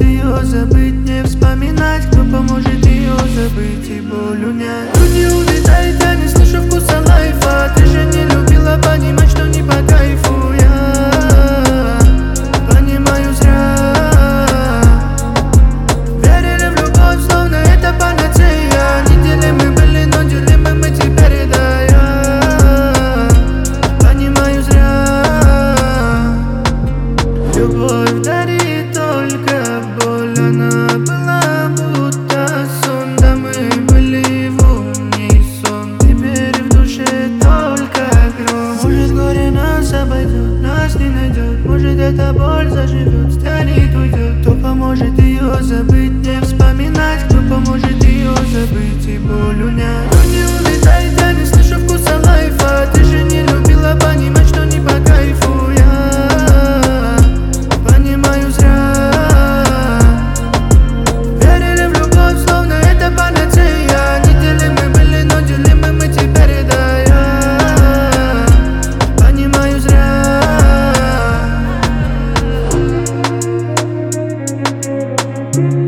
ее забыть, не вспоминать, кто поможет ее забыть и боль унять. Груди улетает, я не слышу вкуса лайфа. Ты же не любила понимать, что не по кайфу. Я понимаю зря. Верили в любовь, словно это панацея. Недели мы были, но делимы мы теперь, да. Я понимаю зря. Любовь дарит только боль, она была будто сон, да мы были в унисон. Теперь в душе только гром. Может горе нас обойдет, нас не найдет. Может эта боль заживет, станет, уйдет. Кто поможет ее забыть, не вспоминать, кто поможет ее забыть и боль унять. Люди улетает, я не слышу вкуса лайфа. Ты же не любила понимать, что не по кайфу. Я понимаю зря. Верили в любовь, словно это панацея. Недели мы были, но делимы мы теперь, да. Я понимаю зря. Thank